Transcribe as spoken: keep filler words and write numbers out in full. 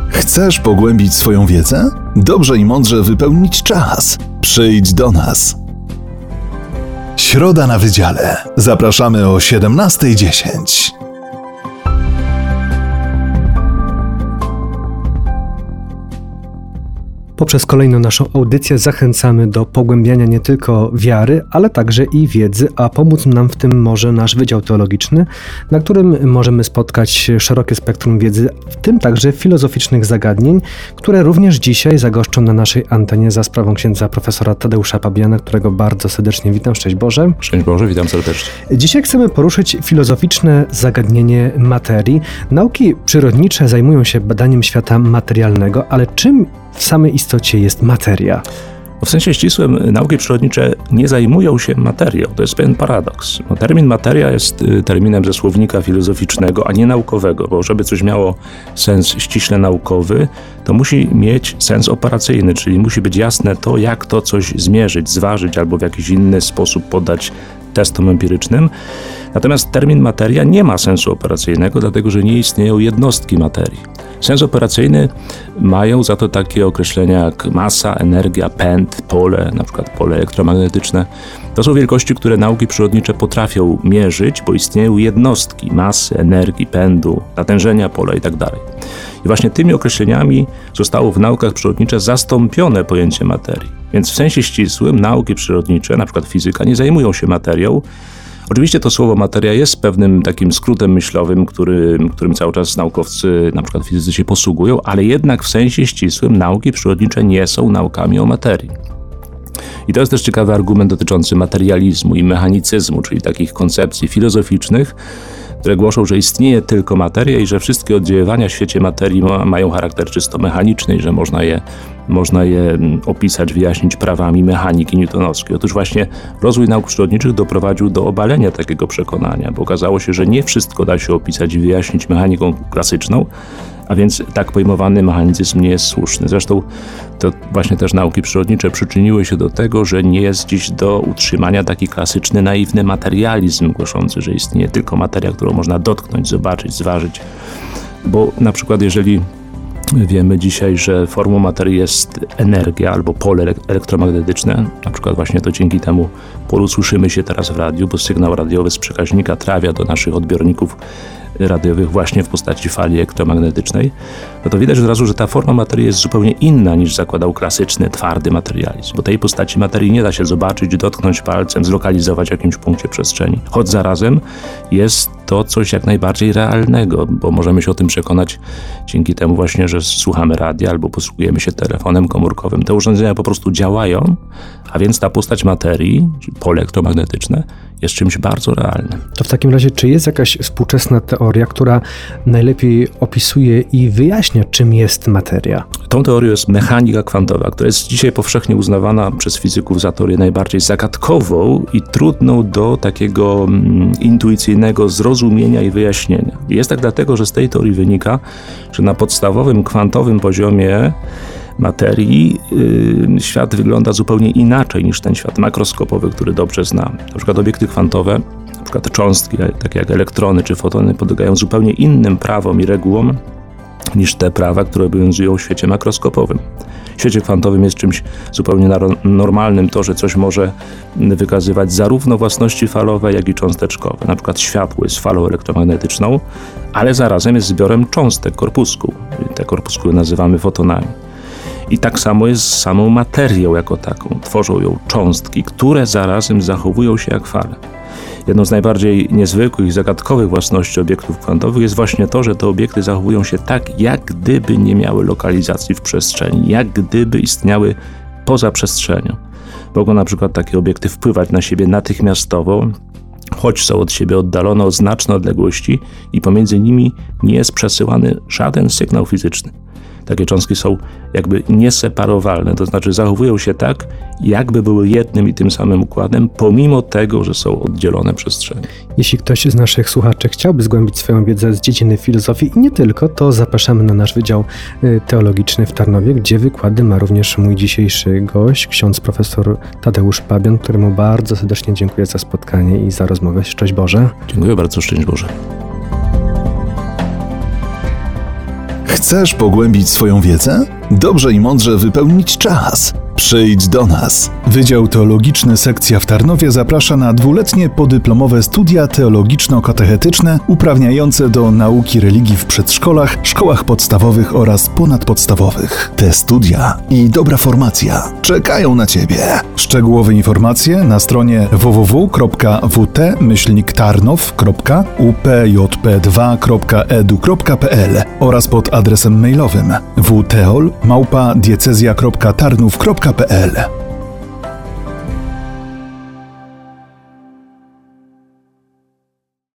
Chcesz pogłębić swoją wiedzę? Dobrze i mądrze wypełnić czas. Przyjdź do nas. Środa na Wydziale. Zapraszamy o siedemnasta dziesięć. Poprzez kolejną naszą audycję zachęcamy do pogłębiania nie tylko wiary, ale także i wiedzy, a pomóc nam w tym może nasz Wydział Teologiczny, na którym możemy spotkać szerokie spektrum wiedzy, w tym także filozoficznych zagadnień, które również dzisiaj zagoszczą na naszej antenie za sprawą księdza profesora Tadeusza Pabiana, którego bardzo serdecznie witam. Szczęść Boże. Szczęść Boże, witam serdecznie. Dzisiaj chcemy poruszyć filozoficzne zagadnienie materii. Nauki przyrodnicze zajmują się badaniem świata materialnego, ale czym w samej istocie jest materia? W sensie ścisłym nauki przyrodnicze nie zajmują się materią. To jest pewien paradoks. No, termin materia jest terminem ze słownika filozoficznego, a nie naukowego, bo żeby coś miało sens ściśle naukowy, to musi mieć sens operacyjny, czyli musi być jasne to, jak to coś zmierzyć, zważyć albo w jakiś inny sposób poddać testom empirycznym. Natomiast termin materia nie ma sensu operacyjnego, dlatego że nie istnieją jednostki materii. Sens operacyjny mają za to takie określenia jak masa, energia, pęd, pole, na przykład pole elektromagnetyczne. To są wielkości, które nauki przyrodnicze potrafią mierzyć, bo istnieją jednostki masy, energii, pędu, natężenia pola itd. I właśnie tymi określeniami zostało w naukach przyrodniczych zastąpione pojęcie materii. Więc w sensie ścisłym nauki przyrodnicze, na przykład fizyka, nie zajmują się materią. Oczywiście to słowo materia jest pewnym takim skrótem myślowym, który, którym cały czas naukowcy, na przykład fizycy, się posługują, ale jednak w sensie ścisłym nauki przyrodnicze nie są naukami o materii. I to jest też ciekawy argument dotyczący materializmu i mechanicyzmu, czyli takich koncepcji filozoficznych, które głoszą, że istnieje tylko materia i że wszystkie oddziaływania w świecie materii ma, mają charakter czysto mechaniczny i że można je, można je opisać, wyjaśnić prawami mechaniki newtonowskiej. Otóż właśnie rozwój nauk przyrodniczych doprowadził do obalenia takiego przekonania, bo okazało się, że nie wszystko da się opisać i wyjaśnić mechaniką klasyczną, a więc tak pojmowany mechanicyzm nie jest słuszny. Zresztą to właśnie też nauki przyrodnicze przyczyniły się do tego, że nie jest dziś do utrzymania taki klasyczny, naiwny materializm głoszący, że istnieje tylko materia, którą można dotknąć, zobaczyć, zważyć. Bo na przykład jeżeli wiemy dzisiaj, że formą materii jest energia albo pole elektromagnetyczne, na przykład właśnie to dzięki temu polu słyszymy się teraz w radiu, bo sygnał radiowy z przekaźnika trafia do naszych odbiorników radiowych właśnie w postaci fali elektromagnetycznej, no to widać od razu, że ta forma materii jest zupełnie inna niż zakładał klasyczny, twardy materializm, bo tej postaci materii nie da się zobaczyć, dotknąć palcem, zlokalizować w jakimś punkcie przestrzeni, choć zarazem jest to coś jak najbardziej realnego, bo możemy się o tym przekonać dzięki temu właśnie, że słuchamy radia albo posługujemy się telefonem komórkowym. Te urządzenia po prostu działają, a więc ta postać materii, czyli pole elektromagnetyczne, jest czymś bardzo realnym. To w takim razie, czy jest jakaś współczesna teoria, która najlepiej opisuje i wyjaśnia, czym jest materia? Tą teorią jest mechanika kwantowa, która jest dzisiaj powszechnie uznawana przez fizyków za teorię najbardziej zagadkową i trudną do takiego mm, intuicyjnego zrozumienia i wyjaśnienia. I jest tak dlatego, że z tej teorii wynika, że na podstawowym kwantowym poziomie materii yy, świat wygląda zupełnie inaczej niż ten świat makroskopowy, który dobrze znamy. Na przykład obiekty kwantowe, na przykład cząstki, takie jak elektrony czy fotony, podlegają zupełnie innym prawom i regułom niż te prawa, które obowiązują w świecie makroskopowym. W świecie kwantowym jest czymś zupełnie normalnym to, że coś może wykazywać zarówno własności falowe, jak i cząsteczkowe. Na przykład światło jest falą elektromagnetyczną, ale zarazem jest zbiorem cząstek, korpuskuł. Te korpuskuły nazywamy fotonami. I tak samo jest z samą materią jako taką. Tworzą ją cząstki, które zarazem zachowują się jak fale. Jedną z najbardziej niezwykłych i zagadkowych własności obiektów kwantowych jest właśnie to, że te obiekty zachowują się tak, jak gdyby nie miały lokalizacji w przestrzeni, jak gdyby istniały poza przestrzenią. Mogą na przykład takie obiekty wpływać na siebie natychmiastowo, choć są od siebie oddalone o znaczne odległości i pomiędzy nimi nie jest przesyłany żaden sygnał fizyczny. Takie cząstki są jakby nieseparowalne, to znaczy zachowują się tak, jakby były jednym i tym samym układem, pomimo tego, że są oddzielone przestrzenie. Jeśli ktoś z naszych słuchaczy chciałby zgłębić swoją wiedzę z dziedziny filozofii i nie tylko, to zapraszamy na nasz Wydział Teologiczny w Tarnowie, gdzie wykłady ma również mój dzisiejszy gość, ksiądz profesor Tadeusz Pabian, któremu bardzo serdecznie dziękuję za spotkanie i za rozmowę. Szczęść Boże. Dziękuję bardzo, szczęść Boże. Chcesz pogłębić swoją wiedzę? Dobrze i mądrze wypełnić czas. Przyjdź do nas. Wydział Teologiczny Sekcja w Tarnowie zaprasza na dwuletnie podyplomowe studia teologiczno-katechetyczne uprawniające do nauki religii w przedszkolach, szkołach podstawowych oraz ponadpodstawowych. Te studia i dobra formacja czekają na Ciebie. Szczegółowe informacje na stronie w w w kropka w t myślnik tarnow kropka u p j p dwa kropka e d u kropka p l oraz pod adresem mailowym w teol małpa diecezja kropka tarnów kropka p l.